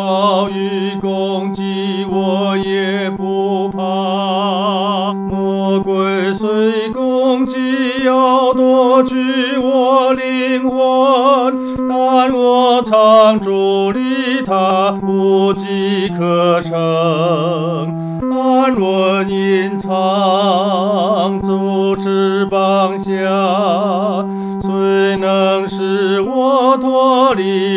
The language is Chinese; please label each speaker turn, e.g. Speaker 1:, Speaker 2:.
Speaker 1: 暴雨攻击我也不怕，魔鬼虽攻击要夺取我灵魂，但我藏主离他无计可乘，安稳隐藏主翅膀下，虽能使我脱离